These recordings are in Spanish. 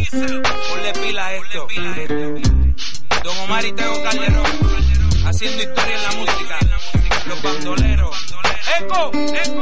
Ponle pila a esto. Don Omar y Tego Calderón, haciendo historia en la música. Los bandoleros. ¡Eco! ¡Eco!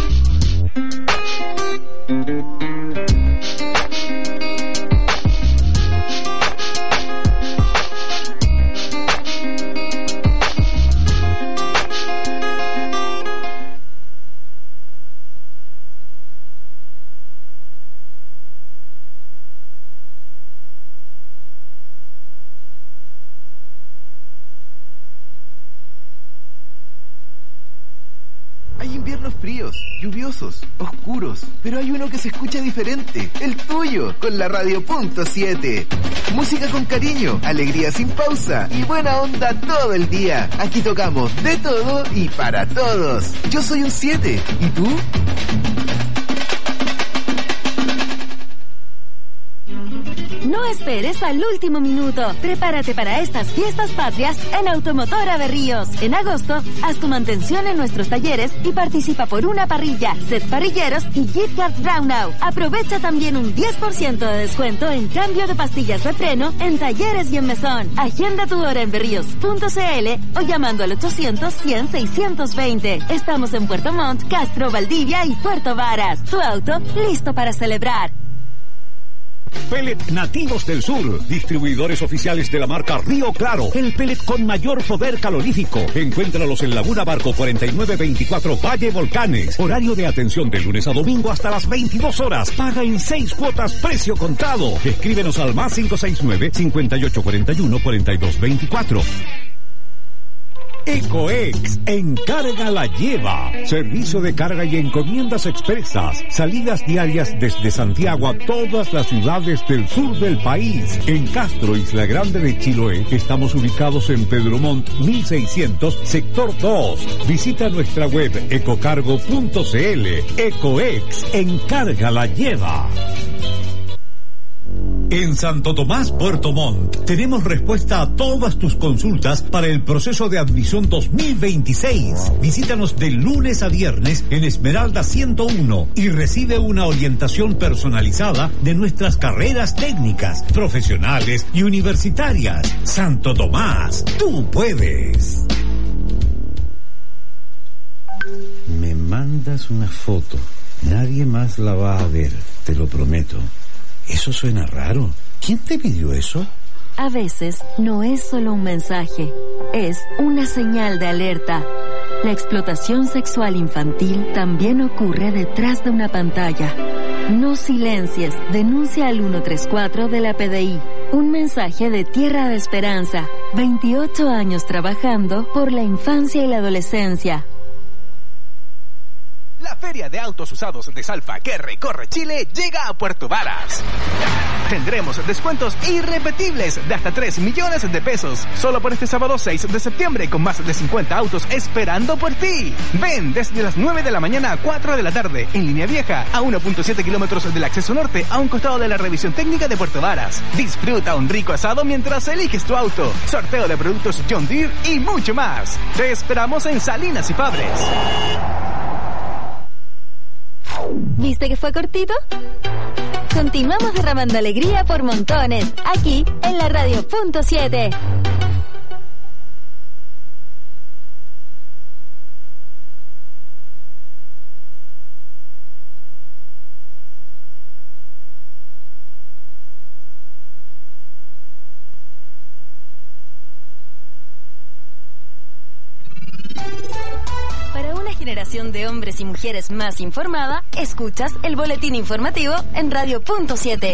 Hay inviernos fríos, lluviosos, oscuros, pero hay uno que se escucha diferente, el tuyo, con la Radio.7. Música con cariño, alegría sin pausa y buena onda todo el día. Aquí tocamos de todo y para todos. Yo soy un 7, ¿y tú? No esperes al último minuto. Prepárate para estas fiestas patrias en Automotora Berríos. En agosto, haz tu mantención en nuestros talleres y participa por una parrilla, set parrilleros y gift card Brownau. Aprovecha también un 10% de descuento en cambio de pastillas de freno en talleres y en mesón. Agenda tu hora en berríos.cl o llamando al 800-100-620. Estamos en Puerto Montt, Castro, Valdivia y Puerto Varas. Tu auto listo para celebrar. Pellet Nativos del Sur, distribuidores oficiales de la marca Río Claro, el pellet con mayor poder calorífico. Encuéntralos en Laguna Barco 4924 Valle Volcanes. Horario de atención de lunes a domingo hasta las 22 horas. Paga en 6 cuotas, precio contado. Escríbenos al más 569-5841-4224. Ecoex, encarga la lleva. Servicio de carga y encomiendas expresas. Salidas diarias desde Santiago a todas las ciudades del sur del país. En Castro, Isla Grande de Chiloé, estamos ubicados en Pedro Montt 1600, sector 2. Visita nuestra web ecocargo.cl. Ecoex, encarga la lleva. En Santo Tomás, Puerto Montt, tenemos respuesta a todas tus consultas para el proceso de admisión 2026. Visítanos de lunes a viernes en Esmeralda 101 y recibe una orientación personalizada de nuestras carreras técnicas, profesionales y universitarias. Santo Tomás, tú puedes. Me mandas una foto. Nadie más la va a ver, te lo prometo. Eso suena raro. ¿Quién te pidió eso? A veces no es solo un mensaje, es una señal de alerta. La explotación sexual infantil también ocurre detrás de una pantalla. No silencies, denuncia al 134 de la PDI. Un mensaje de Tierra de Esperanza. 28 años trabajando por la infancia y la adolescencia. La Feria de Autos Usados de Salfa que recorre Chile llega a Puerto Varas. Tendremos descuentos irrepetibles de hasta 3 millones de pesos solo por este sábado 6 de septiembre con más de 50 autos esperando por ti. Ven desde las 9 de la mañana a 4 de la tarde en línea vieja a 1.7 kilómetros del acceso norte a un costado de la revisión técnica de Puerto Varas. Disfruta un rico asado mientras eliges tu auto, sorteo de productos John Deere y mucho más. Te esperamos en Salinas y Fabres. ¿Viste que fue cortito? Continuamos derramando alegría por montones, aquí en la Radio.7. Generación de hombres y mujeres más informada, escuchas el boletín informativo en Radio.7.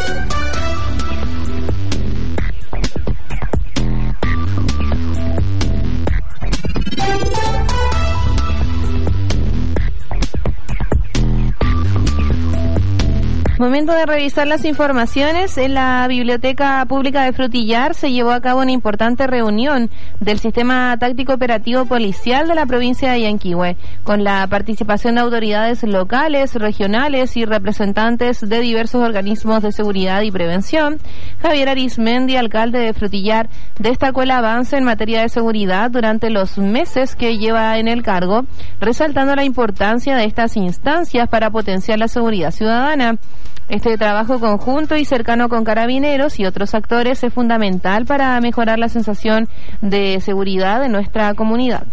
Momento de revisar las informaciones. En la Biblioteca Pública de Frutillar se llevó a cabo una importante reunión del Sistema Táctico Operativo Policial de la provincia de Yanquihue, con la participación de autoridades locales, regionales y representantes de diversos organismos de seguridad y prevención. Javier Arismendi, alcalde de Frutillar, destacó el avance en materia de seguridad durante los meses que lleva en el cargo, resaltando la importancia de estas instancias para potenciar la seguridad ciudadana. Este trabajo conjunto y cercano con Carabineros y otros actores es fundamental para mejorar la sensación de seguridad de nuestra comunidad.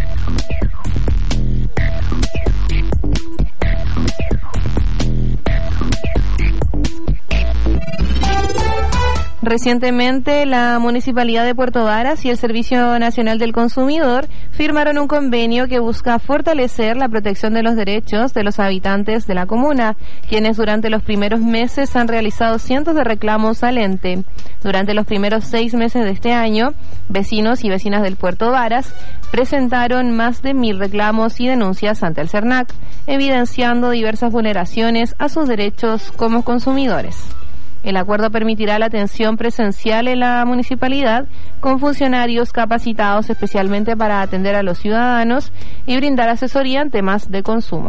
Recientemente, la Municipalidad de Puerto Varas y el Servicio Nacional del Consumidor firmaron un convenio que busca fortalecer la protección de los derechos de los habitantes de la comuna, quienes durante los primeros meses han realizado cientos de reclamos al ente. Durante los primeros 6 meses de este año, vecinos y vecinas del Puerto Varas presentaron más de 1.000 reclamos y denuncias ante el CERNAC, evidenciando diversas vulneraciones a sus derechos como consumidores. El acuerdo permitirá la atención presencial en la municipalidad con funcionarios capacitados especialmente para atender a los ciudadanos y brindar asesoría en temas de consumo.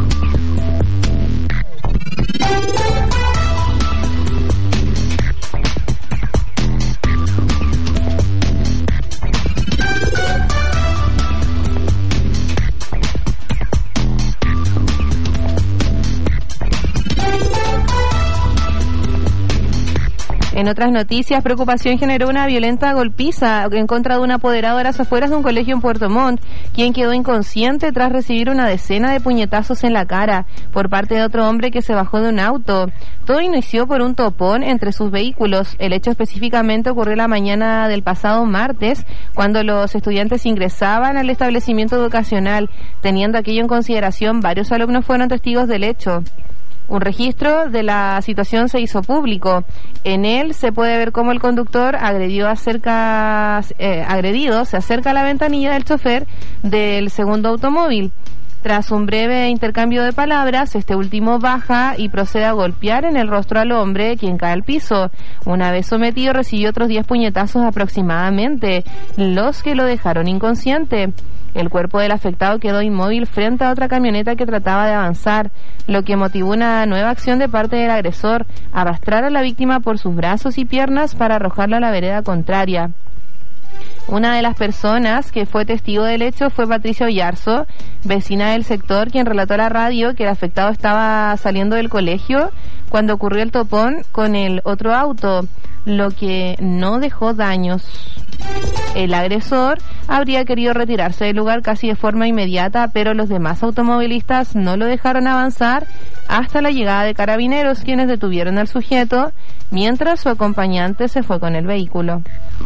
En otras noticias, preocupación generó una violenta golpiza en contra de un apoderado a las afueras de un colegio en Puerto Montt, quien quedó inconsciente tras recibir una decena de puñetazos en la cara por parte de otro hombre que se bajó de un auto. Todo inició por un topón entre sus vehículos. El hecho específicamente ocurrió la mañana del pasado martes, cuando los estudiantes ingresaban al establecimiento educacional. Teniendo aquello en consideración, varios alumnos fueron testigos del hecho. Un registro de la situación se hizo público. En él se puede ver cómo el conductor agredido se acerca a la ventanilla del chofer del segundo automóvil. Tras un breve intercambio de palabras, este último baja y procede a golpear en el rostro al hombre, quien cae al piso. Una vez sometido, recibió otros 10 puñetazos aproximadamente, los que lo dejaron inconsciente. El cuerpo del afectado quedó inmóvil frente a otra camioneta que trataba de avanzar, lo que motivó una nueva acción de parte del agresor, arrastrar a la víctima por sus brazos y piernas para arrojarla a la vereda contraria. Una de las personas que fue testigo del hecho fue Patricia Oyarzo, vecina del sector, quien relató a la radio que el afectado estaba saliendo del colegio cuando ocurrió el topón con el otro auto, lo que no dejó daños. El agresor habría querido retirarse del lugar casi de forma inmediata, pero los demás automovilistas no lo dejaron avanzar hasta la llegada de Carabineros, quienes detuvieron al sujeto, mientras su acompañante se fue con el vehículo.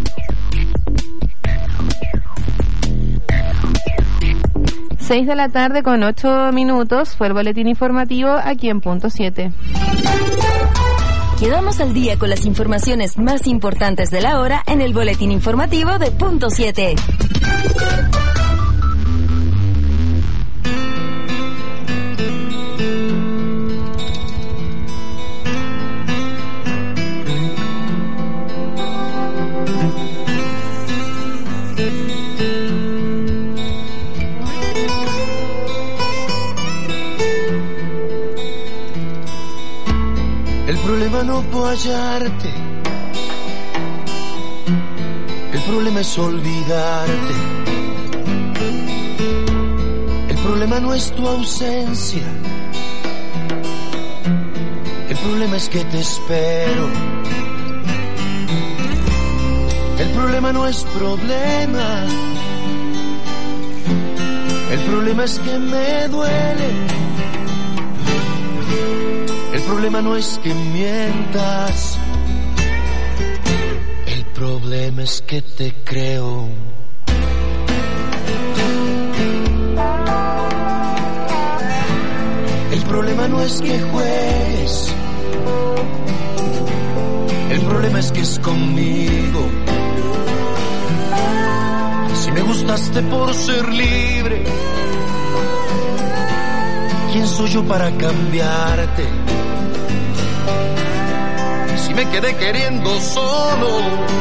Seis de la tarde con 8 minutos fue el boletín informativo aquí en Punto 7. Quedamos al día con las informaciones más importantes de la hora en el boletín informativo de Punto 7. El problema no fue hallarte, el problema es olvidarte. El problema no es tu ausencia, el problema es que te espero. El problema no es problema, el problema es que me duele. El problema no es que mientas, el problema es que te creo. El problema no es que juegues, el problema es que es conmigo. Si me gustaste por ser libre, ¿quién soy yo para cambiarte? Si me quedé queriendo solo,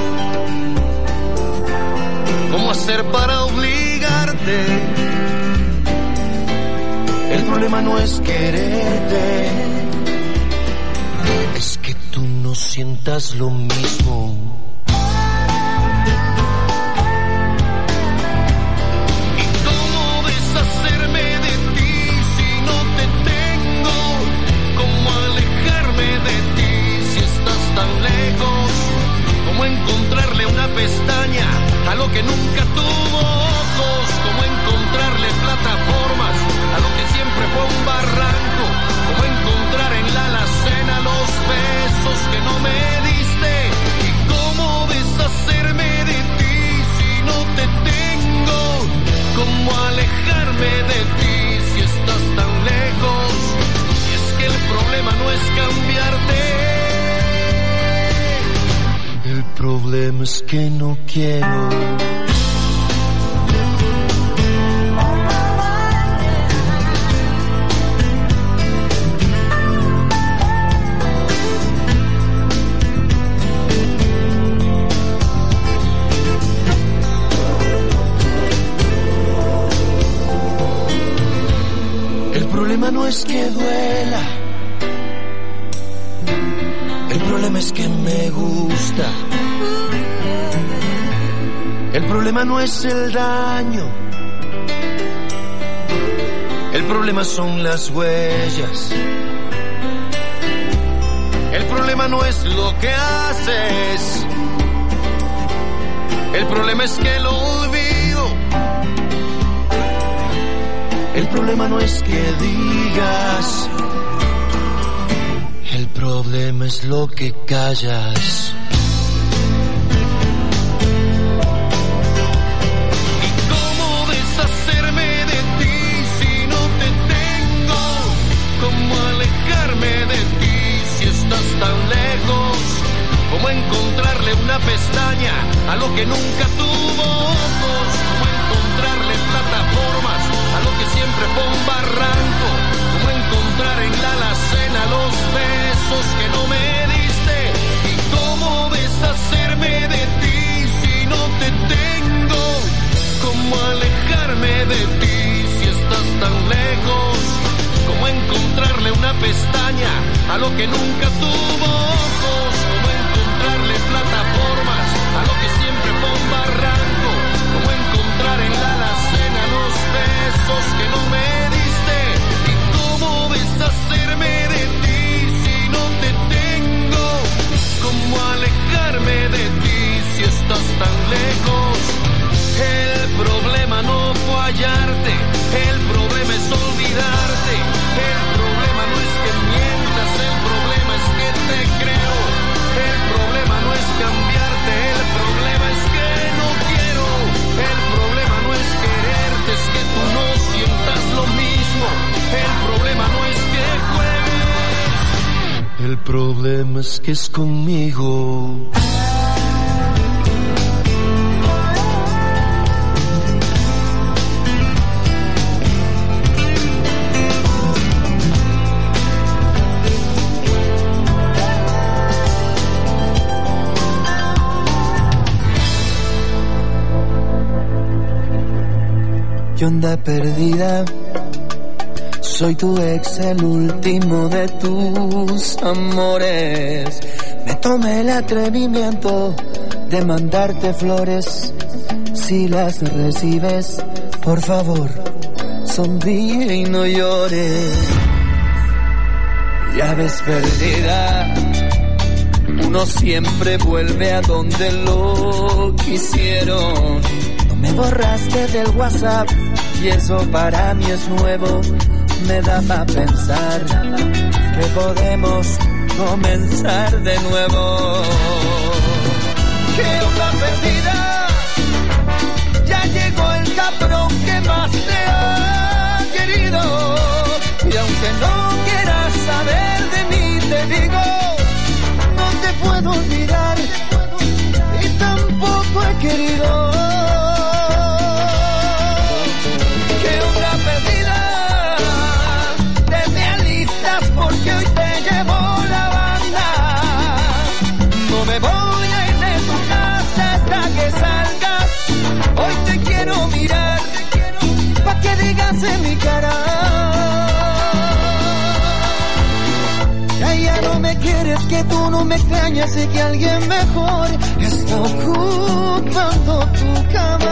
¿cómo hacer para obligarte? El problema no es quererte, es que tú no sientas lo mismo. Deshacerme de ti si no te tengo, como alejarme cómo encontrarle una pestaña a lo que nunca tuvo ojos, cómo encontrarle plataformas a lo que siempre fue un barranco, cómo encontrar en la alacena los besos que no me diste y cómo deshacerme de ti si no te tengo, cómo alejarme de ti si estás tan lejos. Y es que el problema no es cambiarte, el problema es que no quiero. El problema no es que duela, el problema es que me gusta. El problema no es el daño, el problema son las huellas. El problema no es lo que haces, el problema es que lo olvido. El problema no es que digas, el problema es lo que callas. ¿Y cómo deshacerme de ti si no te tengo? ¿Cómo alejarme de ti si estás tan lejos? ¿Cómo encontrarle una pestaña a lo que nunca tuvo ojos? ¿Cómo encontrarle plataformas a lo que siempre fue un barranco? ¿Cómo encontrar en la alacena los besos que no me diste? ¿Y cómo deshacerme de ti si no te tengo? ¿Cómo alejarme de ti si estás tan lejos? ¿Cómo encontrarle una pestaña a lo que nunca tuvo ojos? ¿Cómo encontrarle plataformas a lo que siempre fue un barranco? ¿Cómo encontrar en la alacena los besos que no me diste? ¿Y cómo deshacerme de ti si no te tengo? ¿Cómo alejarme de ti si estás tan lejos? El problema no fue hallarte, el problema es olvidarte. El problema no es que mientas, el problema es que te creo. El problema no es cambiarte, el problema es que no quiero. El problema no es quererte, es que tú no sientas lo mismo. El problema no es que juegues, el problema es que es conmigo. ¿Qué onda perdida? Soy tu ex, el último de tus amores. Me tomé el atrevimiento de mandarte flores. Si las recibes, por favor, sonríe y no llores. Ya ves perdida, uno siempre vuelve a donde lo quisieron. Me borraste del WhatsApp y eso para mí es nuevo. Me da para pensar que podemos comenzar de nuevo. ¿Qué onda perdida? Ya llegó el cabrón que más te ha querido. Y aunque no quieras saber de mí, te digo, no te puedo olvidar y tampoco he querido. Porque hoy te llevo la banda. No me voy a ir de tu casa hasta que salgas. Hoy te quiero mirar pa' que digas en mi cara que ya no me quieres, que tú no me extrañas y que alguien mejor está ocupando tu cama.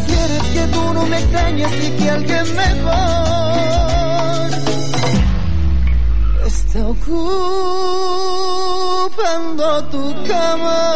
quieres que tú no me extrañes y que alguien mejor está ocupando tu cama.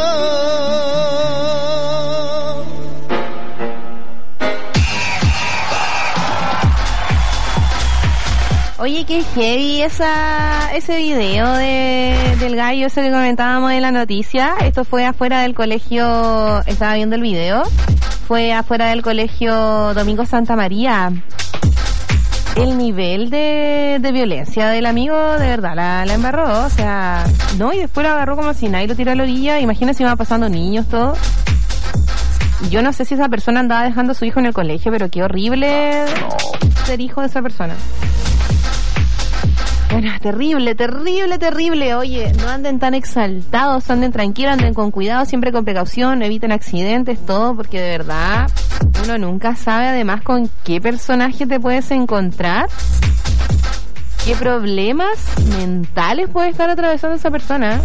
Oye, qué heavy ese video del gallo ese que comentábamos en la noticia. Esto fue afuera del colegio, estaba viendo el video, fue afuera del colegio Domingo Santa María. El nivel de violencia del amigo, de verdad, la embarró, o sea, no, y después lo agarró como si nadie lo tiró a la orilla. Imagínense, iban pasando niños, todo. Yo no sé si esa persona andaba dejando a su hijo en el colegio, pero qué horrible ser hijo de esa persona. Bueno, terrible, terrible, terrible. Oye, no anden tan exaltados, anden tranquilos, anden con cuidado, siempre con precaución, eviten accidentes, todo, porque de verdad uno nunca sabe además con qué personaje te puedes encontrar, qué problemas mentales puede estar atravesando esa persona.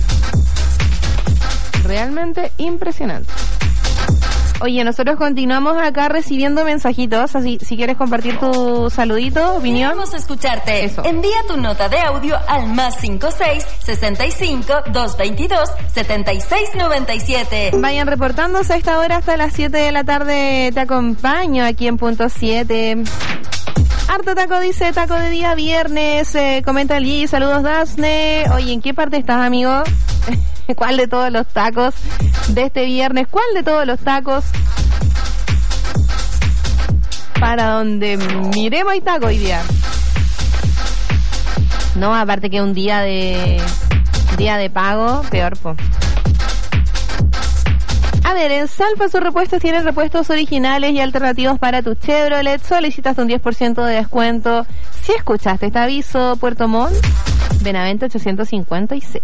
Realmente impresionante. Oye, nosotros continuamos acá recibiendo mensajitos, así si quieres compartir tu saludito, opinión. Queremos escucharte. Eso. Envía tu nota de audio al +56 65 222 7697. Vayan reportándose a esta hora hasta las 7 de la tarde. Te acompaño aquí en Punto 7. Harto taco dice, taco de día viernes. Comenta el G, saludos Dasne. Oye, ¿en qué parte estás, amigo? ¿Cuál de todos los tacos de este viernes? ¿Cuál de todos los tacos? Para donde miremos hay taco hoy día. No, aparte que un día de pago, peor, po. A ver, en Salfa sus repuestos tienen repuestos originales y alternativos para tu Chevrolet. Solicitas un 10% de descuento. Si escuchaste este aviso, Puerto Montt, Benavente 856.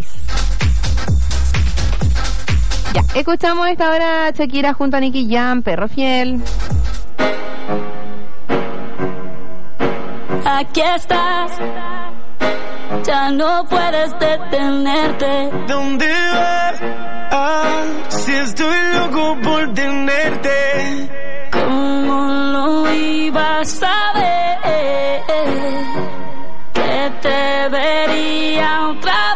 Ya, escuchamos esta hora Shakira junto a Nicky Jam, Perro Fiel. Aquí estás, ya no puedes detenerte. ¿Dónde vas? Si estoy loco por tenerte. ¿Cómo lo ibas a ver? Que te vería otra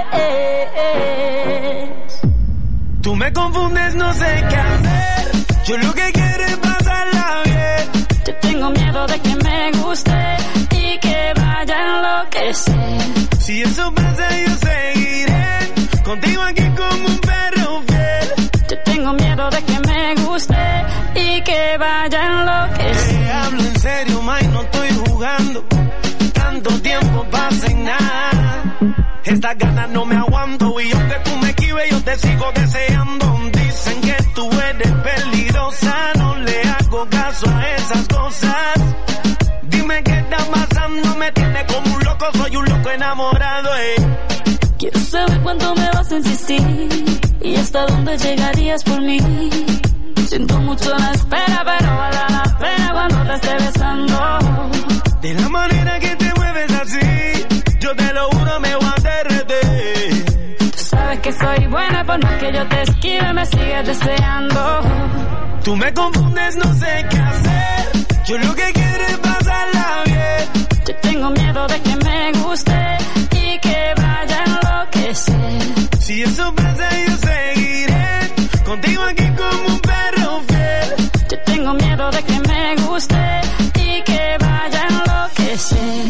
vez. Tú me confundes, no sé qué hacer. Yo lo que quiero es pasarla bien. Yo tengo miedo de que me guste y que vaya a enloquecer. Si eso pasa yo seguiré contigo aquí como un perro fiel. Yo tengo miedo de que me guste y que vaya a enloquecer. Te hablo en serio, May, no estoy jugando. Tanto tiempo pasa en nada. Estas ganas no me aguanto y aunque tú me esquives yo te sigo deseando. Dicen que tú eres peligrosa, no le hago caso a esas cosas. Dime qué está pasando, me tiene como un loco, soy un loco enamorado, Quiero saber cuánto me vas a insistir y hasta dónde llegarías por mí. Siento mucho la espera, pero vale la pena cuando te esté besando. De la manera que te mueves así, yo te lo juro me voy a derretir. Tú sabes que soy buena, por más que yo te esquive me sigues deseando. Tú me confundes, no sé qué hacer. Yo lo que quiero es pasarla bien. Yo tengo miedo de que me guste y que vaya a enloquecer. Si eso pasa yo seguiré contigo aquí como un perro fiel. Yo tengo miedo de que me guste y que vaya a enloquecer.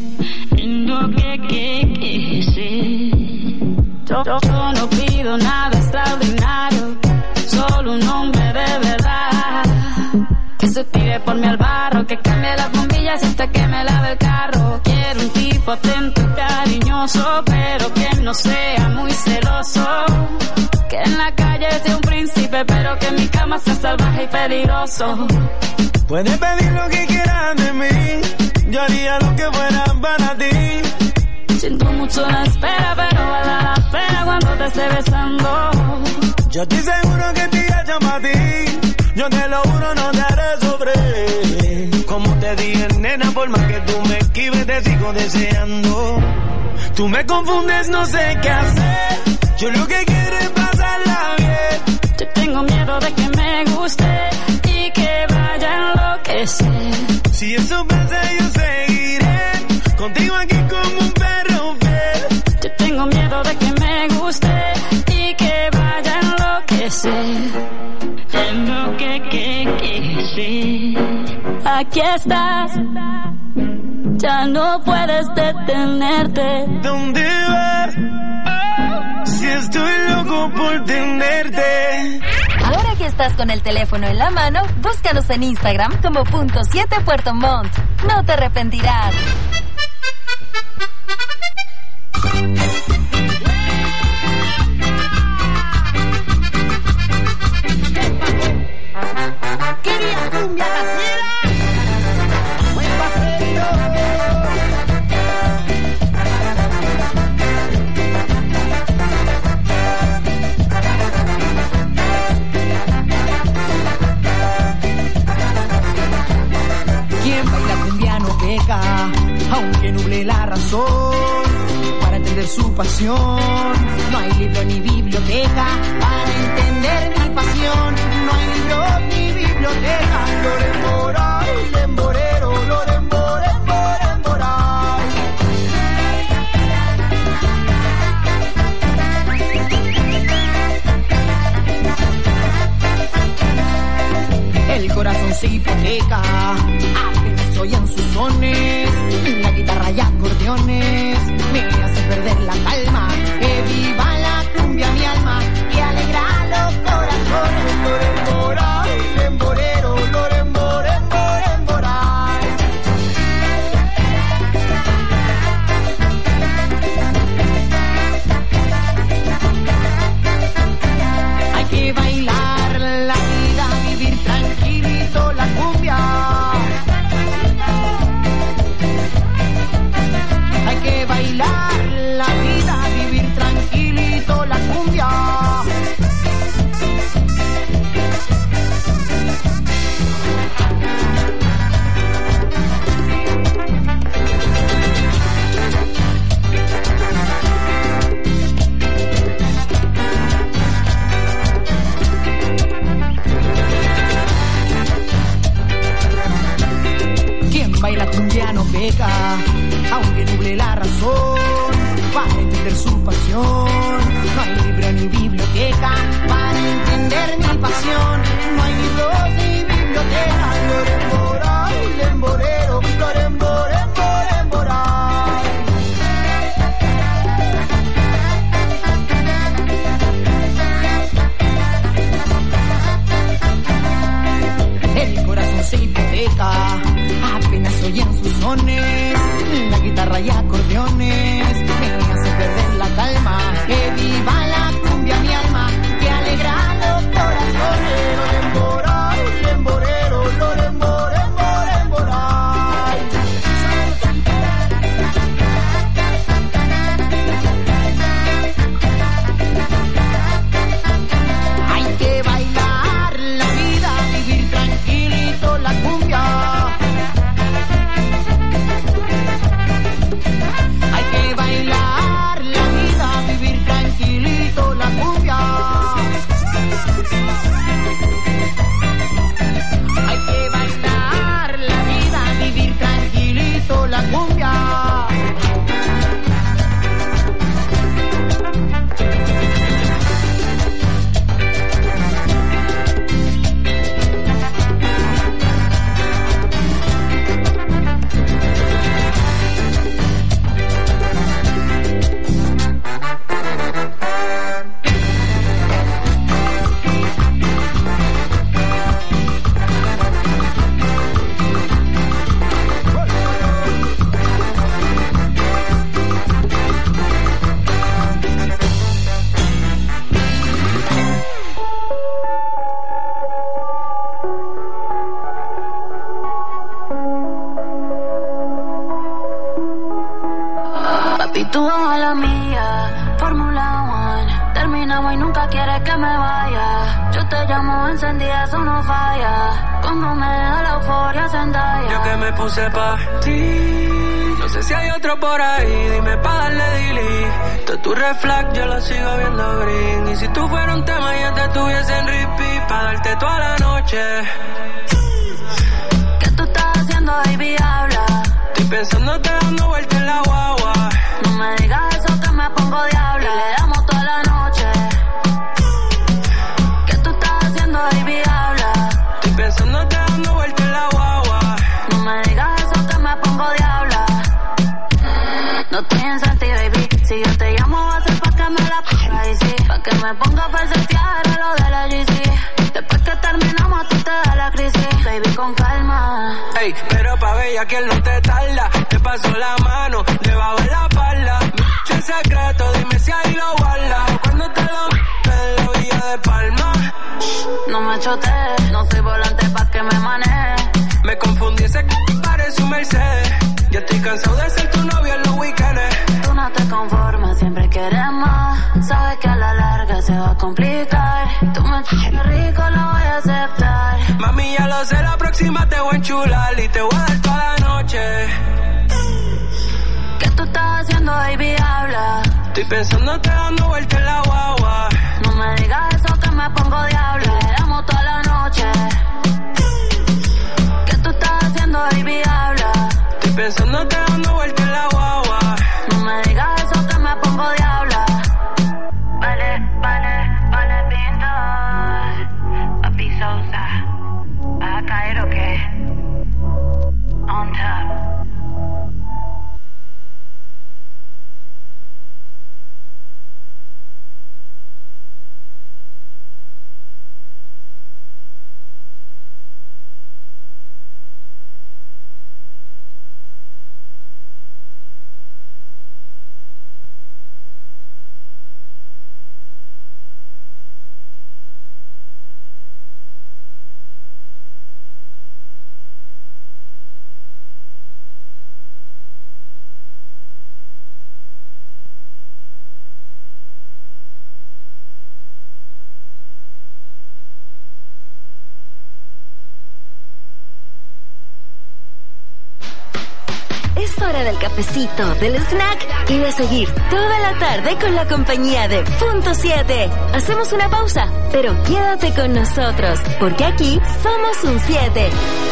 Yo no pido nada extraordinario, solo un hombre de verdad que se tire por mí al barro, que cambie las bombillas hasta que me lave el carro. Quiero un tipo atento y cariñoso, pero que no sea muy celoso, que en la calle sea un príncipe, pero que en mi cama sea salvaje y peligroso. Puedes pedir lo que quieras de mí, yo haría lo que fuera para ti. Siento mucho la espera, pero vale la pena cuando te esté besando. Yo estoy seguro que te llamo a ti, yo te lo juro no te haré sufrir. Como te dije, nena, por más que tú me esquives te sigo deseando. Tú me confundes, no sé qué hacer. Yo lo que quiero es pasarla bien. Yo tengo miedo de que me guste y que vaya enloquecer. Si eso pasa yo seguiré contigo aquí como un perro fiel. Yo tengo miedo de que me guste y que vaya a enloquecer. Aquí estás, ya no puedes detenerte. ¿Dónde vas? Si estoy loco por tenerte. Ahora que estás con el teléfono en la mano, búscanos en Instagram como .7 Puerto Montt. No te arrepentirás. Quería cumbia casera. Buen pastelito. Quien baila cumbia no peca, aunque nuble la razón. Para entender su pasión, no hay libro ni biblioteca. Para entender mi pasión, no hay libro ni biblioteca. Loren lemborero, loren el corazón se hipoteca, apenas oyen sus sones, la guitarra y acordeones me hacen perder la calma. Que viva la cumbia mi alma, que alegra los corazones. Loren lemborero, loren hay que bailar la vida, vivir tranquilito la cumbia. Hay que bailar la vida, vivir tranquilito la cumbia. Quien baila cumbia no peca, aunque nuble la razón. Para entender su pasión, no hay libro ni biblioteca. Para entender mi pasión, no hay libro ni biblioteca. Loren lemborero, loren el corazón se hipoteca, apenas oyen sus sones, la guitarra y acordeones me hacen perder la calma. Que viva la cumbia mi alma, que alegra los corazones. Lemborero, loren hay que bailar la vida, vivir tranquilito la cumbia. Hay que bailar la vida, vivir tranquilito la cumbia. Hay que bailar la vida, vivir tranquilito la cumbia. Papi, tú a la mía, Fórmula 1. Terminamos y nunca quieres que me vaya. Yo te llamo encendida, eso no falla. Cuando me da la euforia Zendaya. Yo que me puse pa' ti. No sé si hay otro por ahí, dime pa' darle delete. Tu red flag yo lo sigo viendo green. Y si tú fueras un tema ya te tuviese en repeat. Pa' darte toda la noche. Que tú baby, habla. Estoy pensándote dando vuelta en la guagua. No me digas eso que me pongo diabla. Y le damos toda la noche. ¿Qué tú estás haciendo, baby, habla? Estoy pensándote dando vuelta en la guagua. No me digas eso que me pongo diabla. No estoy en ti, baby. Si yo te llamo va a ser pa' que me la ponga y sí. Pa' que me ponga a falsetear a lo de la GC. Después que terminamos a ti te da la crisis. Baby, con calma. Ey, pero pa' bella que él no te tarda. Te paso la mano debajo de la espalda. Mucho secreto, dime si ahí lo guardas. Cuando te lo en la villa de Palma. No me chotees, no soy volante pa' que me maneje. Me confundí, ese parece un Mercedes. Yo estoy cansado de ser tu novio en los weekends. Tú no te conformas, siempre quieres más. Sabes que a la larga se va a complicar. Tú me chiques rico, lo voy a aceptar. Mami, ya lo sé, la próxima te voy a enchular y te voy a dar toda la noche. ¿Qué tú estás haciendo, baby? Habla. Estoy pensándote dando vuelta en la guagua. No me digas eso que me pongo diabla. Le damos toda la noche. ¿Qué tú estás haciendo, baby? Habla. Estoy pensándote dando vuelta en la guagua. No me digas eso que me pongo diabla. Vale, pintor. Papi Sousa. ¿Vas a caer o qué? On top. Es hora del cafecito, del snack y de seguir toda la tarde con la compañía de Punto 7. Hacemos una pausa, pero quédate con nosotros, porque aquí somos un 7.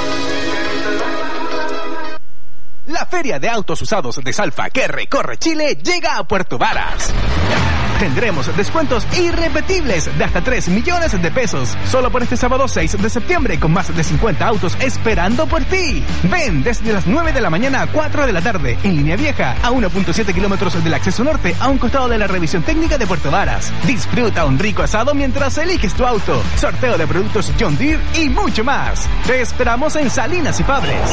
La Feria de Autos Usados de Salfa que recorre Chile llega a Puerto Varas. Tendremos descuentos irrepetibles de hasta 3 millones de pesos solo por este sábado 6 de septiembre con más de 50 autos esperando por ti. Ven desde las 9 de la mañana a 4 de la tarde en línea vieja a 1.7 kilómetros del acceso norte a un costado de la revisión técnica de Puerto Varas. Disfruta un rico asado mientras eliges tu auto, sorteo de productos John Deere y mucho más. Te esperamos en Salinas y Fabres.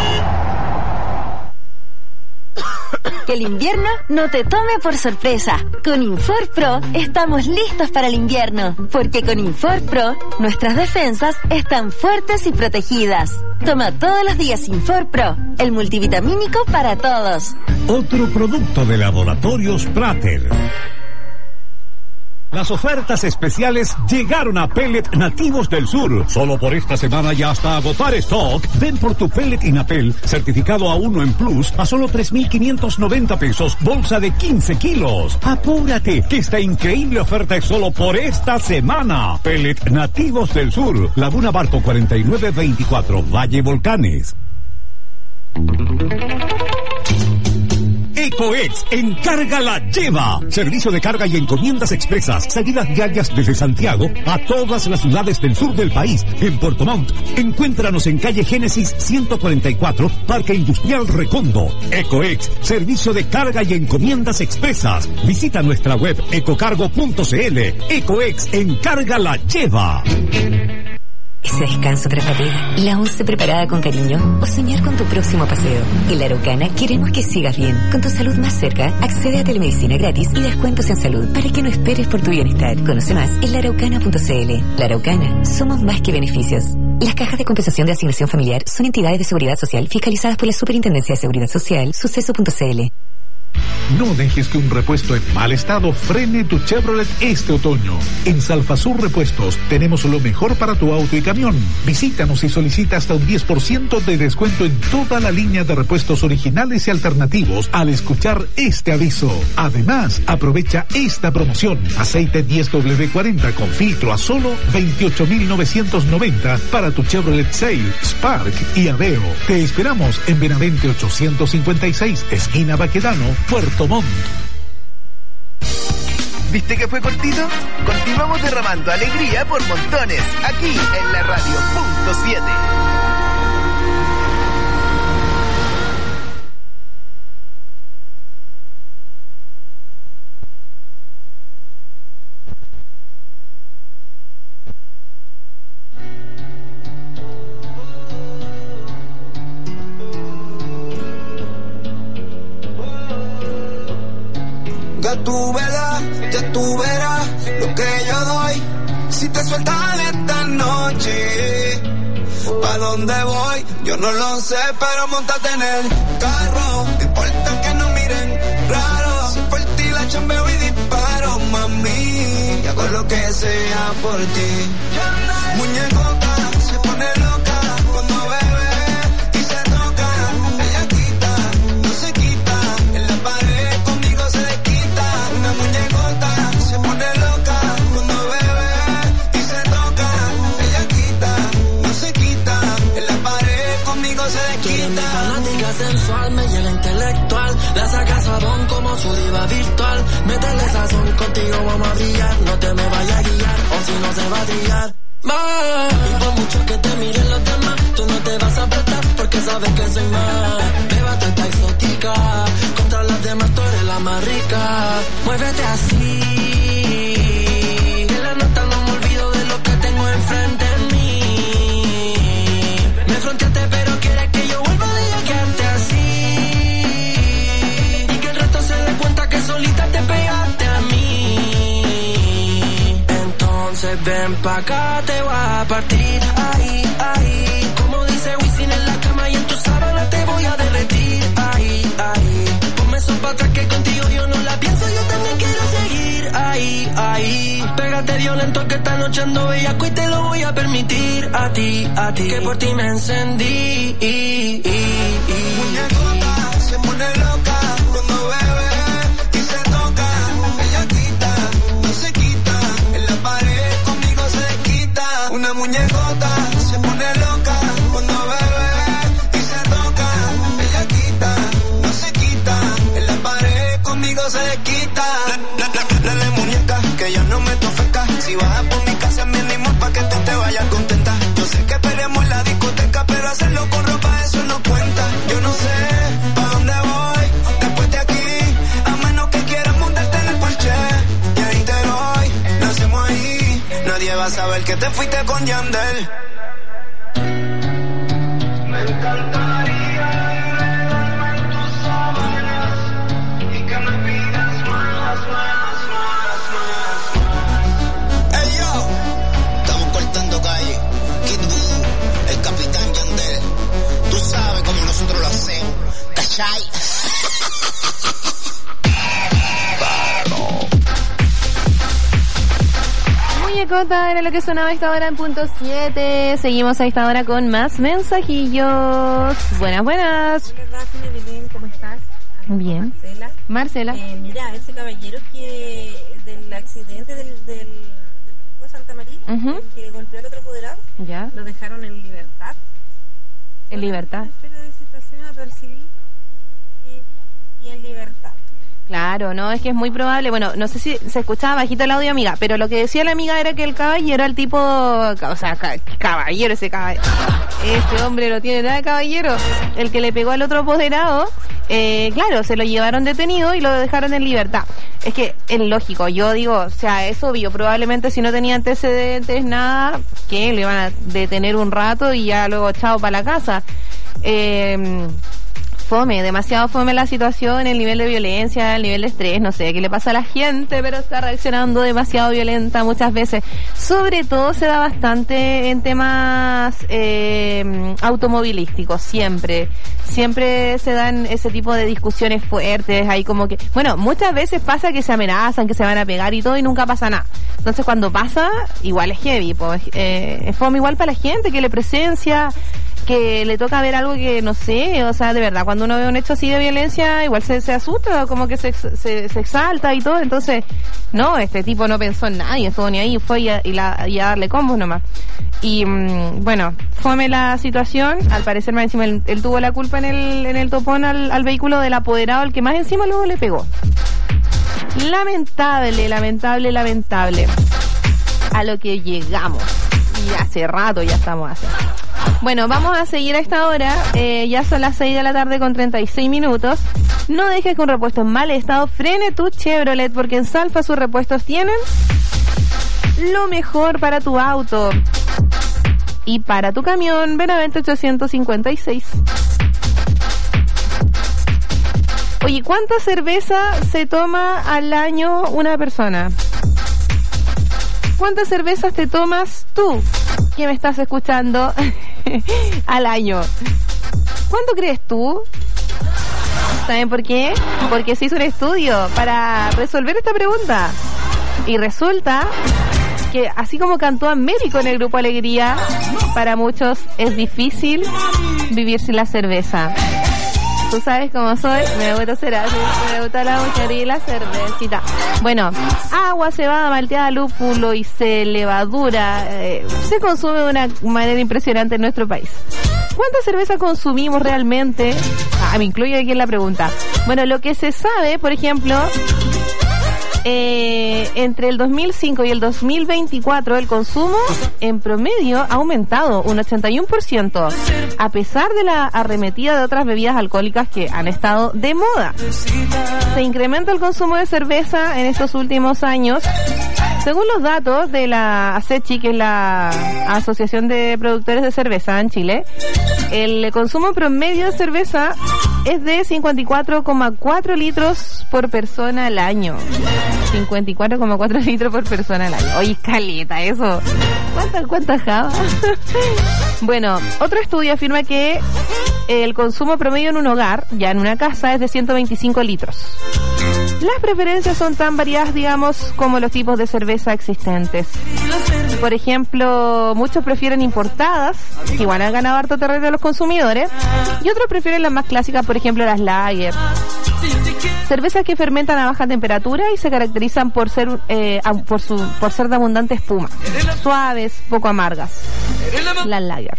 Que el invierno no te tome por sorpresa. Con Infor Pro estamos listos para el invierno, porque con Infor Pro nuestras defensas están fuertes y protegidas. Toma todos los días Infor Pro, el multivitamínico para todos. Otro producto de Laboratorios Prater. Las ofertas especiales llegaron a Pellet Nativos del Sur. Solo por esta semana y hasta agotar stock. Ven por tu pellet Inapel, certificado A1 en Plus, a solo 3.590 pesos, bolsa de 15 kilos. Apúrate, que esta increíble oferta es solo por esta semana. Pellet Nativos del Sur, Laguna Barco 4924, Valle Volcanes. EcoEx, encarga la lleva. Servicio de carga y encomiendas expresas. Salidas diarias desde Santiago a todas las ciudades del sur del país. En Puerto Montt, encuéntranos en calle Génesis 144, Parque Industrial Recondo. EcoEx, servicio de carga y encomiendas expresas. Visita nuestra web ecocargo.cl. EcoEx, encarga la lleva. Ese descanso tras la pega, la once preparada con cariño o soñar con tu próximo paseo. En La Araucana queremos que sigas bien. Con tu salud más cerca, accede a telemedicina gratis y descuentos en salud para que no esperes por tu bienestar. Conoce más en laaraucana.cl. La Araucana, somos más que beneficios. Las cajas de compensación de asignación familiar son entidades de seguridad social fiscalizadas por la Superintendencia de Seguridad Social, suceso.cl. No dejes que un repuesto en mal estado frene tu Chevrolet este otoño. En Salfasur Repuestos tenemos lo mejor para tu auto y camión. Visítanos y solicita hasta un 10% de descuento en toda la línea de repuestos originales y alternativos al escuchar este aviso. Además, aprovecha esta promoción. Aceite 10W40 con filtro a solo 28.990 para tu Chevrolet Sail, Spark y Aveo. Te esperamos en Benavente 856, esquina Baquedano, Puerto Montt. ¿Viste que fue cortito? Continuamos derramando alegría por montones, aquí en la Radio Punto 7. Ya tú verás lo que yo doy. Si te sueltan esta noche, ¿pa' dónde voy? Yo no lo sé, pero montate en el carro. No importa que no miren raro. Si por ti la chambeo y disparo, mami. Y hago lo que sea por ti. Muñecota se pone loca cuando bebe y se toca. Ella quita, no se quita. En la pared conmigo se desquita. Una muñecota se pone loca cuando bebe y se toca. Ella quita, no se quita. En la pared conmigo se desquita. Tú eres mi fanática sensual, me llega intelectual. La saca sabón como su diva virtual. Métele sazón, contigo vamos a brillar. No te me vayas a guiar, o si no se va a trillar. Y por mucho que te miren los demás, tú no te vas a prestar porque sabes que soy más. Bébate esta exótica, contra las demás tú eres la más rica. Muévete así, que la nota no me olvido de lo que tengo enfrente de mí. Me fronteaste pero quieres que yo vuelva de ella que antes así. Y que el resto se dé cuenta que solita te pegaste a mí. Entonces ven pa' acá, te voy a partir, ahí, ahí. Como dice Wisin en la cama y en tu sábana te voy a derretir, ahí, ahí. Ponme eso pa' atrás que contigo yo no la pienso, yo también quiero seguir, ahí, ahí. Pégate violento que esta noche ando bellaco y te lo voy a permitir, a ti, que por ti me encendí. Muñecota se pone loca cuando bebe y se toca. Ella quita, no se quita. En la pared conmigo se desquita. Una muñecota se pone loca cuando bebe y se toca. Ella quita, no se quita. En la pared conmigo se desquita. Dale muñeca, que ya no me tofeca. Si bajas por mi casa me animo pa' que tú te vayas contenta. Yo sé que esperemos en la discoteca, pero hacerlo con ropa eso no cuenta. Yo no sé pa' dónde voy después de aquí, a menos que quieras montarte en el Porsche. Y ahí te doy, lo hacemos ahí. Nadie va a saber que te fuiste con Yandel. Me encantaría enredarme en tus sábanas y que me pidas más. Hey yo, estamos cortando calle. Kid Voodoo, el capitán Yandel. Tú sabes cómo nosotros lo hacemos, ¿cachai? Muñecota era lo que sonaba a esta hora en punto 7. Seguimos a esta hora con más mensajillos. Buenas. Hola Rafa, Belén, ¿cómo estás? Bien. Marcela. Mira, ese caballero que del accidente del de Santa María, que golpeó al otro apoderado, ya lo dejaron en libertad. En libertad. Espera de citación apercibido y en libertad. Claro, no, es que es muy probable. Bueno, no sé si se escuchaba bajito el audio, amiga, pero lo que decía la amiga era que el caballero, el tipo, o sea, caballero, ese hombre no tiene nada de caballero, el que le pegó al otro apoderado, claro, se lo llevaron detenido y lo dejaron en libertad. Es que es lógico, yo digo, o sea, es obvio, probablemente si no tenía antecedentes, nada, que lo iban a detener un rato y ya luego chao para la casa. fome, demasiado fome la situación, el nivel de violencia, el nivel de estrés, no sé qué le pasa a la gente, pero está reaccionando demasiado violenta muchas veces. Sobre todo se da bastante en temas automovilísticos, siempre se dan ese tipo de discusiones fuertes, ahí como que, bueno, muchas veces pasa que se amenazan, que se van a pegar y todo y nunca pasa nada. Entonces cuando pasa, igual es heavy, pues, es fome igual para la gente que le presencia, que le toca ver algo que no sé, o sea, de verdad, cuando uno ve un hecho así de violencia, igual se asusta, como que se exalta y todo. Entonces, no, este tipo no pensó en nadie, estuvo ni ahí, fue y a darle combos nomás. Y bueno, fome la situación, al parecer más encima él tuvo la culpa en el topón al vehículo del apoderado, al que más encima luego le pegó. Lamentable a lo que llegamos. Y hace rato ya estamos así. Bueno, vamos a seguir a esta hora. Ya son las 6 de la tarde con 36 minutos. No dejes que un repuesto en mal estado frene tu Chevrolet, porque en Salfa sus repuestos tienen lo mejor para tu auto y para tu camión. Benavente 856. Oye, ¿cuánta cerveza se toma al año una persona? ¿Cuántas cervezas te tomas tú, que me estás escuchando, al año? ¿Cuánto crees tú? ¿Saben por qué? Porque se hizo un estudio para resolver esta pregunta. Y resulta que, así como cantó Américo en el Grupo Alegría, para muchos es difícil vivir sin la cerveza. Tú sabes cómo soy, me gusta ser así, me gusta la mujer y la cervecita. Bueno, agua, cebada, malteada, lúpulo y levadura se consume de una manera impresionante en nuestro país. ¿Cuánta cerveza consumimos realmente? Me incluyo aquí en la pregunta. Bueno, lo que se sabe, por ejemplo, entre el 2005 y el 2024 el consumo en promedio ha aumentado un 81%, a pesar de la arremetida de otras bebidas alcohólicas que han estado de moda. Se incrementa el consumo de cerveza en estos últimos años. Según los datos de la ASECHI, que es la Asociación de Productores de Cerveza en Chile, el consumo promedio de cerveza es de 54,4 litros por persona al año. 54,4 litros por persona al año. Oye, caleta eso. ¿Cuántas jabas? Bueno, otro estudio afirma que el consumo promedio en un hogar, ya en una casa, es de 125 litros. Las preferencias son tan variadas, digamos, como los tipos de cerveza existentes. Por ejemplo, muchos prefieren importadas, que igual han ganado harto terreno de los consumidores, y otros prefieren las más clásicas, por ejemplo, las lager. Cervezas que fermentan a baja temperatura y se caracterizan por ser por ser de abundante espuma, suaves, poco amargas. Las lager.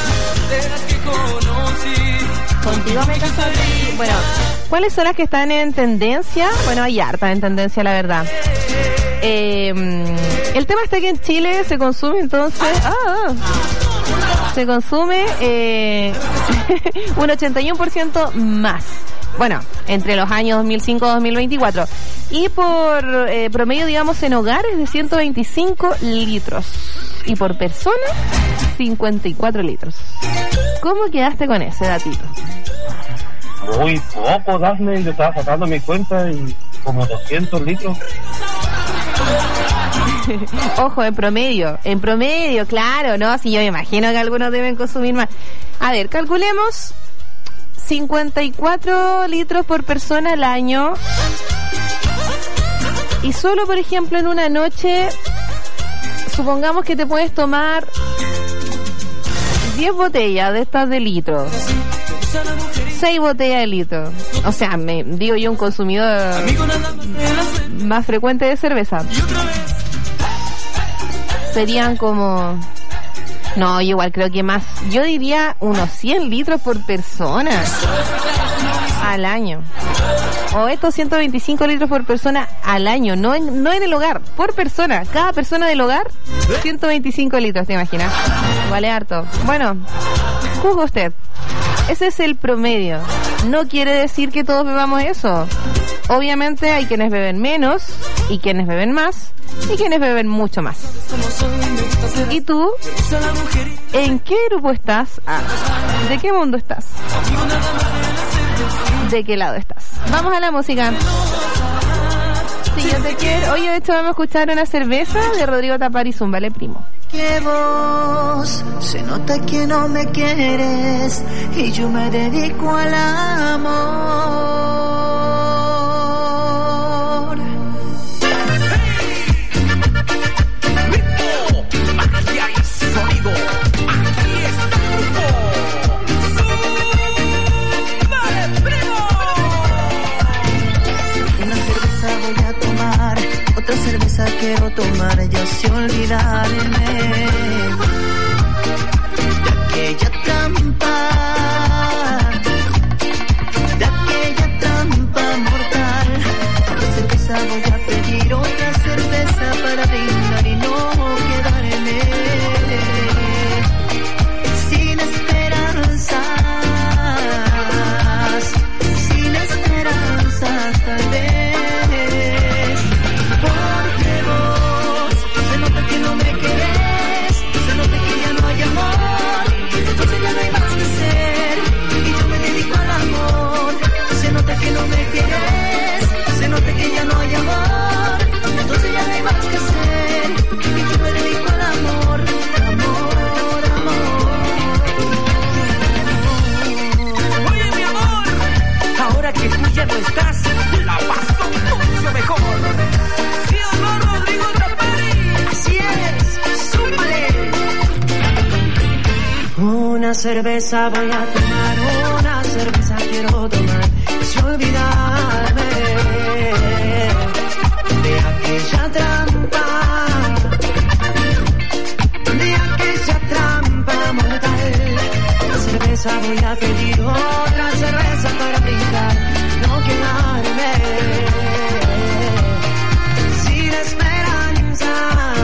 Contigo me caso. Bueno, ¿cuáles son las que están en tendencia? Bueno, hay harta en tendencia, la verdad. El tema está que en Chile se consume entonces se consume un 81% más. Bueno, entre los años 2005 y 2024. Y por promedio, digamos, en hogares de 125 litros. Y por persona, 54 litros. ¿Cómo quedaste con ese datito? Muy poco, Dafne. Yo estaba sacando mi cuenta y como 200 litros. Ojo, en promedio, claro, ¿no? Si yo me imagino que algunos deben consumir más. A ver, calculemos 54 litros por persona al año. Y solo, por ejemplo, en una noche, supongamos que te puedes tomar 10 botellas de estas de litro. 6 botellas de litro. O sea, digo yo, un consumidor más frecuente de cerveza. Serían como... No, yo igual creo que más. Yo diría unos 100 litros por persona al año. O estos 125 litros por persona al año. No en el hogar, por persona. Cada persona del hogar, 125 litros, ¿te imaginas? Vale harto. Bueno, juzga usted. Ese es el promedio. No quiere decir que todos bebamos eso. Obviamente hay quienes beben menos y quienes beben más y quienes beben mucho más. ¿Y tú? ¿En qué grupo estás? ¿De qué mundo estás? de qué lado estás. Vamos a la música. Si yo te quiero. Oye, de hecho vamos a escuchar Una cerveza de Rodrigo Tapari Zúmbale, primo. Que vos se nota que no me quieres y yo me dedico al amor. Otra cerveza quiero tomar y así olvidarme de aquella trampa mortal. Otra cerveza voy a pedir, otra cerveza para brindar y no quedarme sin esperanzas tal vez. No estás, la paso mucho mejor. Sí, honor, Rodrigo Tapari. Así es, súmale. Una cerveza voy a tomar, una cerveza quiero tomar, y olvidarme de aquella trampa mortal. Una cerveza voy a pedir, otra cerveza para brindar. No quedarme sin esperanza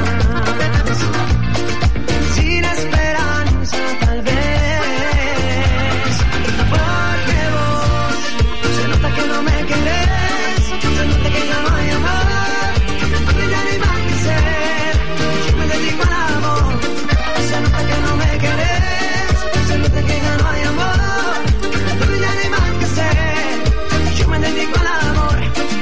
tal vez, porque vos se nota que no me querés, se nota que ya no hay amor, que ya no hay más que ser, yo me dedico al amor. Se nota que no me querés, se nota que ya no hay amor, que ya no hay más que ser, yo me dedico al amor,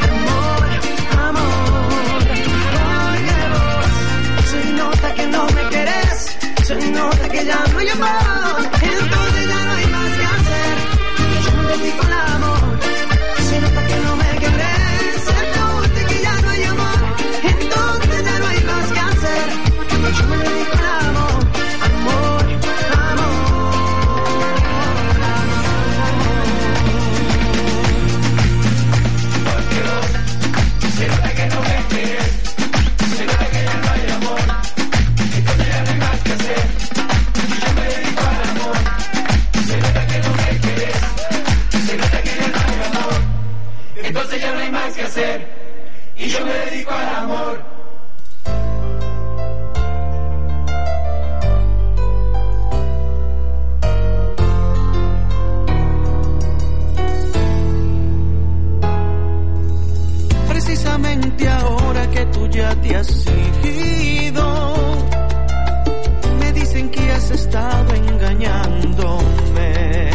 porque vos se nota que no me querés, se nota que ya no hay amor, entonces ya no hay más que hacer, yo me dedico al amor. Se nota que no me querés, se nota que ya no hay amor, entonces ya no hay más que hacer, yo me dedico al amor, Se nota que no me quieres, se nota que ya no hay amor, entonces ya no hay más que hacer, yo me dedico al amor. Se nota que no me quieres, se nota que ya no hay amor, entonces ya no hay más que hacer, y yo me dedico al amor. Precisamente ahora que tú ya te has ido, me dicen que has estado engañándome,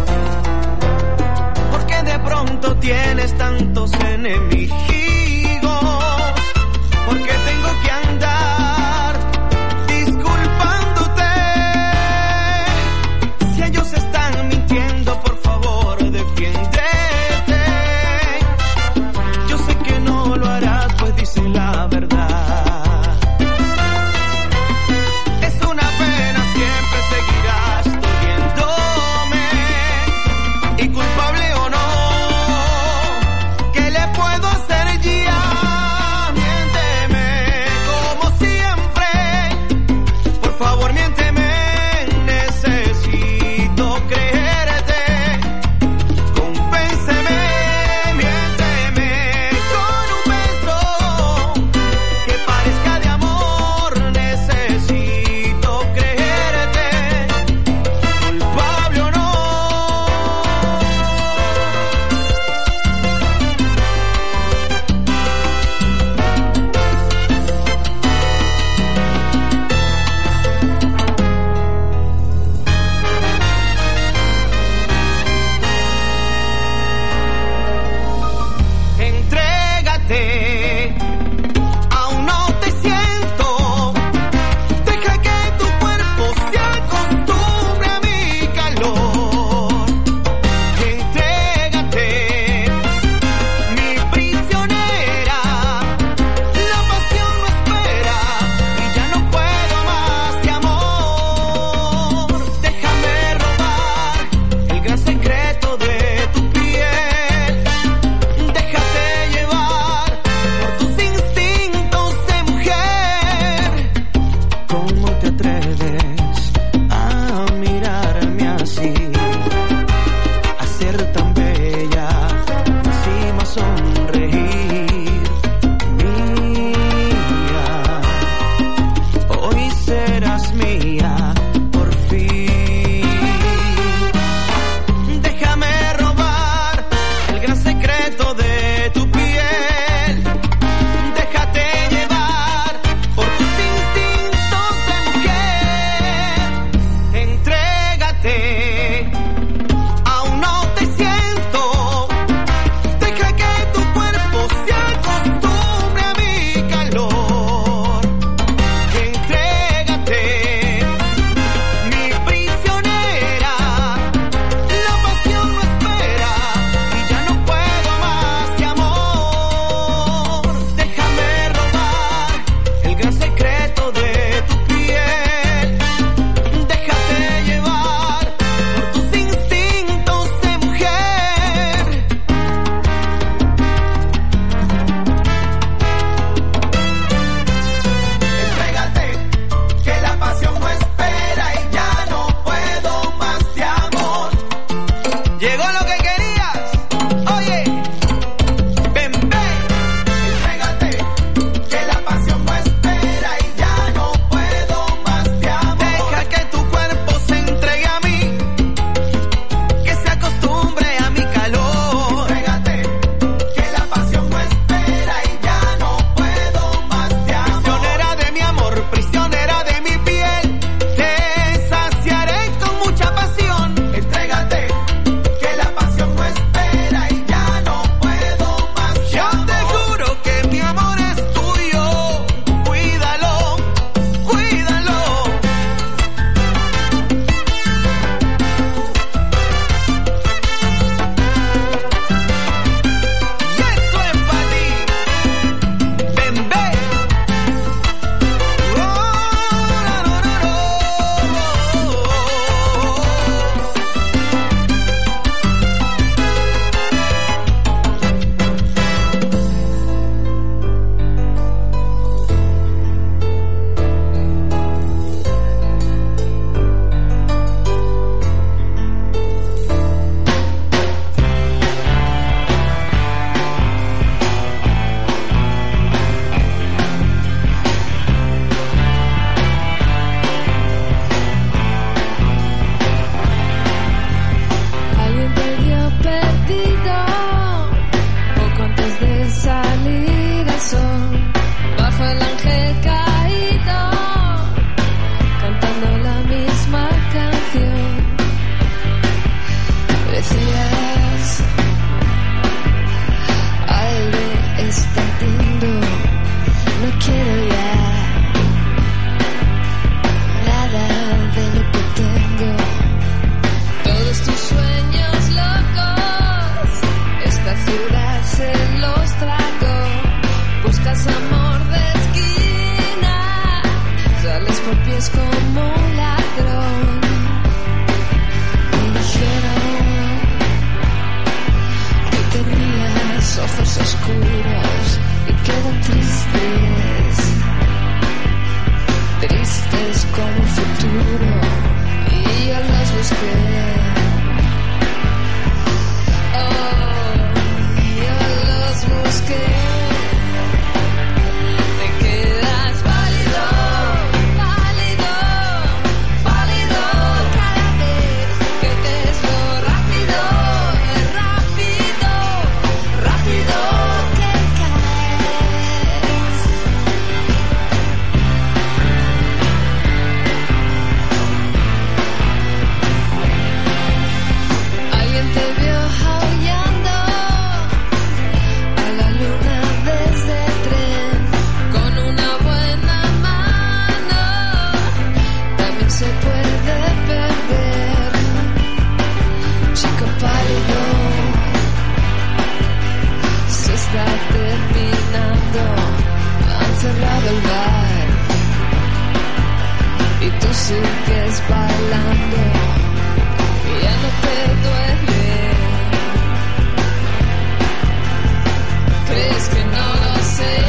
porque de pronto tienes tantos enemigos, porque tengo que andar disculpándote. Si ellos están mintiendo, por favor, defiéndete. Yo sé que no lo harás, pues dice la verdad. del bar y tú sigues bailando y ya no te duele. ¿Crees que no lo sé?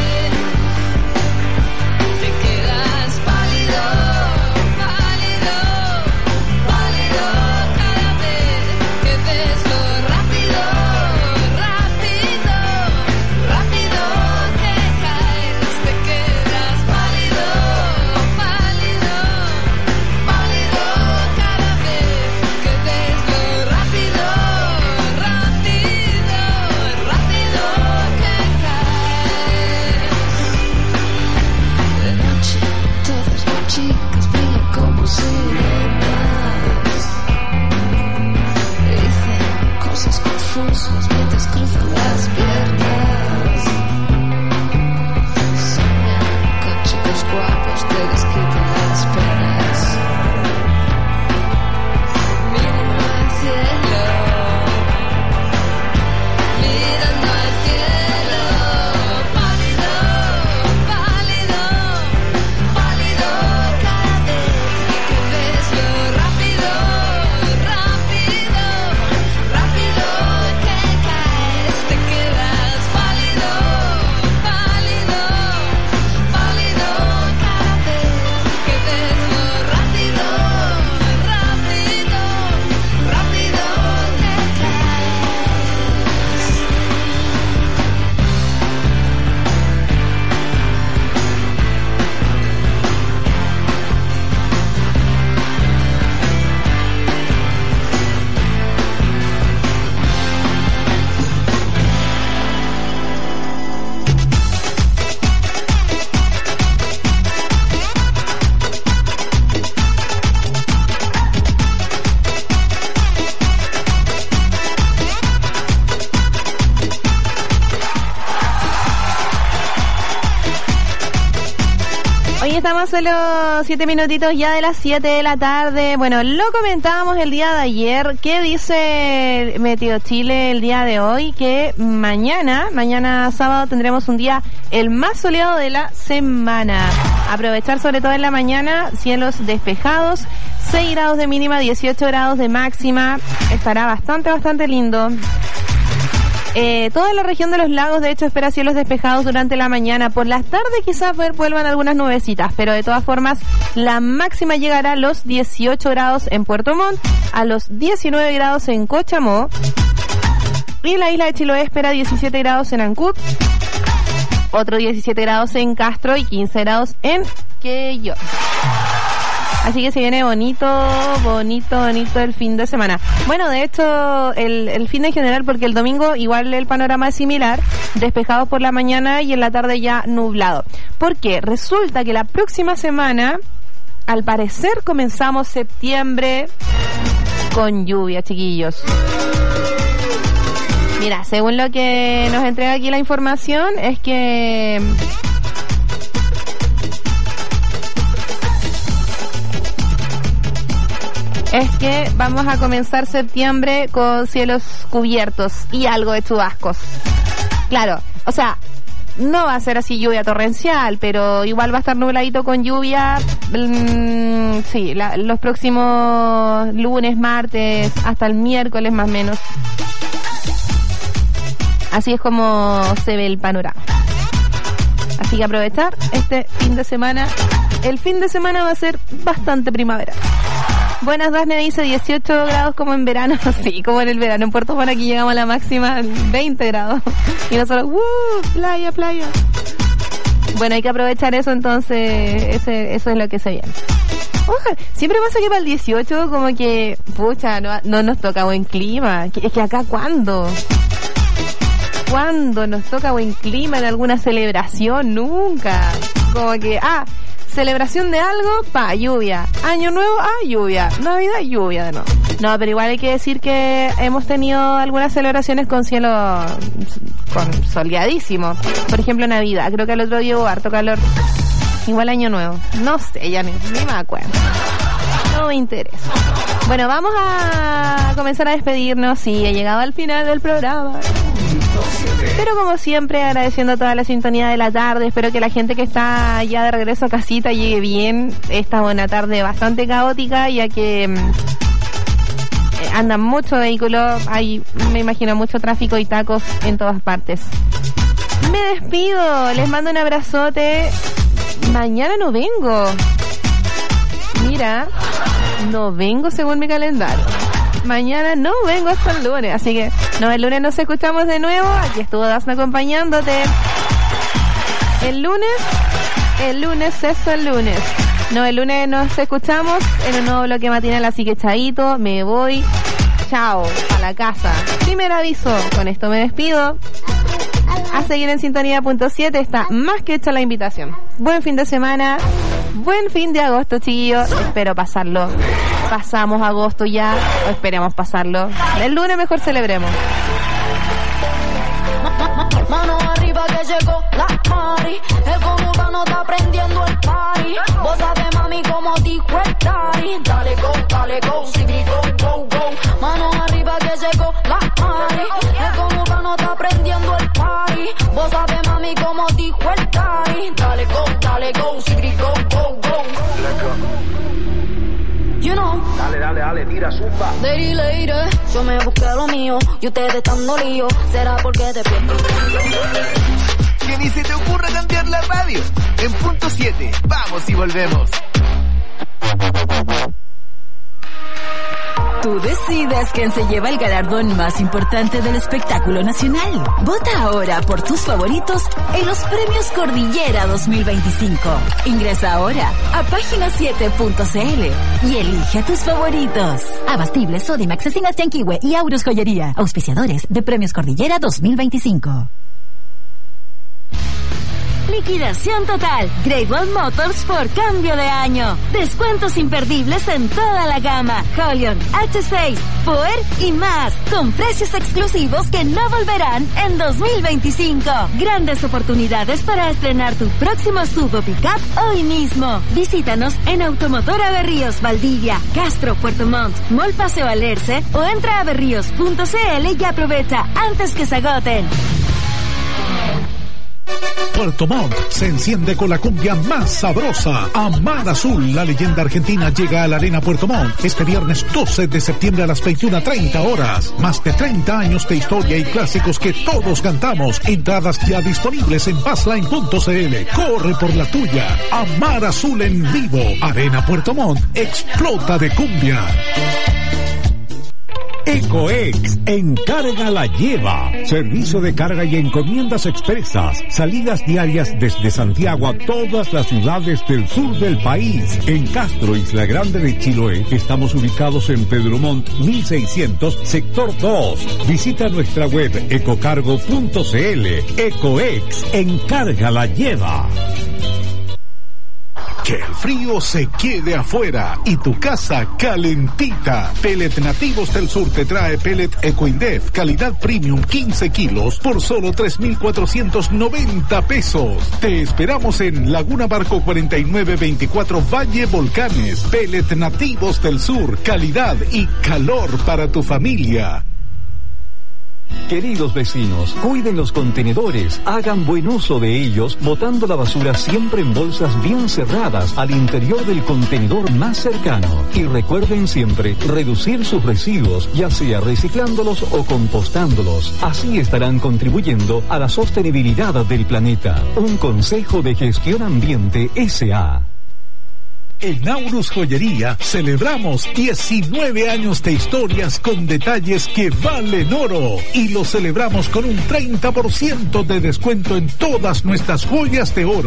Te quedas pálido, pálido, pálido cada vez que ves lo rápido, rápido, rápido que caes. Te quedas pálido, pálido, pálido cada vez que ves lo rápido, rápido, rápido que caes. De noche todas las chicas brillan como sirenas. Dicen cosas confusas mientras cruzan las piernas. Soñan con chicos guapos que les quiten las penas. Miren al cielo, mirando al cielo. Pálido, pálido, pálido cada vez que ves lo rápido, rápido, rápido que caes. Te quedas pálido, pálido, pálido cada vez que ves lo rápido, rápido, rápido que caes. Hoy estamos solo 7 minutitos ya de las 7 de la tarde. Bueno, lo comentábamos el día de ayer. ¿Qué dice Meteo Chile el día de hoy? Que mañana sábado tendremos un día el más soleado de la semana. Aprovechar sobre todo en la mañana, cielos despejados, 6 grados de mínima, 18 grados de máxima. Estará bastante lindo. Toda la región de los lagos, de hecho, espera cielos despejados durante la mañana. Por las tardes quizás vuelvan algunas nubecitas, pero de todas formas la máxima llegará a los 18 grados en Puerto Montt, a los 19 grados en Cochamó, y la isla de Chiloé espera 17 grados en Ancud, otro 17 grados en Castro y 15 grados en Quellón. Así que se viene bonito el fin de semana. Bueno, de hecho, el fin de general, porque el domingo igual el panorama es similar, despejado por la mañana y en la tarde ya nublado. Porque resulta que la próxima semana, al parecer, comenzamos septiembre con lluvia, chiquillos. Mira, según lo que nos entrega aquí la información, es que vamos a comenzar septiembre con cielos cubiertos y algo de chubascos. Claro, o sea, no va a ser así lluvia torrencial, pero igual va a estar nubladito con lluvia. Sí, los próximos lunes, martes, hasta el miércoles más o menos. Así es como se ve el panorama. Así que aprovechar este fin de semana. El fin de semana va a ser bastante primavera. Buenas, Dasne dice 18 grados como en verano. Sí, como en el verano. En Puerto Montt aquí llegamos a la máxima 20 grados. Y nosotros, playa. Bueno, hay que aprovechar eso, entonces eso es lo que se viene. Ojalá. Siempre pasa que para el 18 como que, pucha, no nos toca buen clima. Es que acá, ¿cuándo nos toca buen clima en alguna celebración? Nunca. Como que, celebración de algo, lluvia. Año nuevo, lluvia. Navidad, lluvia de nuevo. No, pero igual hay que decir que hemos tenido algunas celebraciones con cielo soleadísimo. Por ejemplo, Navidad. Creo que el otro día hubo harto calor. Igual año nuevo. No sé, ya ni me acuerdo. No me interesa. Bueno, vamos a comenzar a despedirnos. Sí, he llegado al final del programa. Pero como siempre, agradeciendo toda la sintonía de la tarde. Espero que la gente que está ya de regreso a casita llegue bien. Esta buena tarde bastante caótica, ya que andan muchos vehículos, hay, me imagino, mucho tráfico y tacos en todas partes. Me despido, les mando un abrazote. Mañana no vengo. Mira, no vengo según mi calendario. Mañana no vengo hasta el lunes, así que no, el lunes nos escuchamos de nuevo. Aquí estuvo Dafne acompañándote. El lunes es el lunes. No, el lunes nos escuchamos en un nuevo bloque matinal, así que chaito, me voy. Chao, a la casa. Primer aviso, con esto me despido. A seguir en sintonía.7, está más que hecha la invitación. Buen fin de semana, buen fin de agosto, chiquillos. Espero pasarlo. Pasamos agosto ya, o esperemos pasarlo. El lunes mejor celebremos. Mano arriba que llegó la party. El conurbano está prendiendo el party. Vos sabés, mami, como dijo el daddy. Dale go, sigri go. Mano arriba que llegó la party. El conurbano está prendiendo el party. Vos sabés, mami, como dijo el daddy. Dale go, sigri go. You know. Dale, tira, zumba. Lady, yo me busqué lo mío y ustedes están dolidos. ¿Será porque te pierdo? Que ni se te ocurra cambiar la radio. En punto 7, vamos y volvemos. Tú decides quién se lleva el galardón más importante del espectáculo nacional. Vota ahora por tus favoritos en los Premios Cordillera 2025. Ingresa ahora a página7.cl y elige a tus favoritos. Abastible, Sodimac, Cecinas Yanquihue y Aurus Joyería. Auspiciadores de Premios Cordillera 2025. Liquidación total. Great Wall Motors por cambio de año. Descuentos imperdibles en toda la gama. Holion, H6, Power y más. Con precios exclusivos que no volverán en 2025. Grandes oportunidades para estrenar tu próximo sub o pickup hoy mismo. Visítanos en Automotora Berríos, Valdivia, Castro, Puerto Montt, Mall Paseo Alerce o entra a berríos.cl y aprovecha antes que se agoten. Puerto Montt se enciende con la cumbia más sabrosa. Amar Azul, la leyenda argentina, llega a la Arena Puerto Montt este viernes 12 de septiembre a las 21:30 horas. Más de 30 años de historia y clásicos que todos cantamos. Entradas ya disponibles en passline.cl. Corre por la tuya. Amar Azul en vivo. Arena Puerto Montt explota de cumbia. Ecoex, encarga la lleva. Servicio de carga y encomiendas expresas. Salidas diarias desde Santiago a todas las ciudades del sur del país. En Castro, Isla Grande de Chiloé, estamos ubicados en Pedro Montt 1600, sector 2. Visita nuestra web ecocargo.cl. Ecoex, encarga la lleva. Que el frío se quede afuera y tu casa calentita. Pellet Nativos del Sur te trae pellet Ecoindef, calidad premium 15 kilos por solo 3,490 pesos. Te esperamos en Laguna Barco 4924 Valle Volcanes. Pellet Nativos del Sur, calidad y calor para tu familia. Queridos vecinos, cuiden los contenedores, hagan buen uso de ellos, botando la basura siempre en bolsas bien cerradas al interior del contenedor más cercano. Y recuerden siempre reducir sus residuos, ya sea reciclándolos o compostándolos. Así estarán contribuyendo a la sostenibilidad del planeta. Un consejo de Gestión Ambiente S.A. En Aurus Joyería celebramos 19 años de historias con detalles que valen oro y lo celebramos con un 30% de descuento en todas nuestras joyas de oro.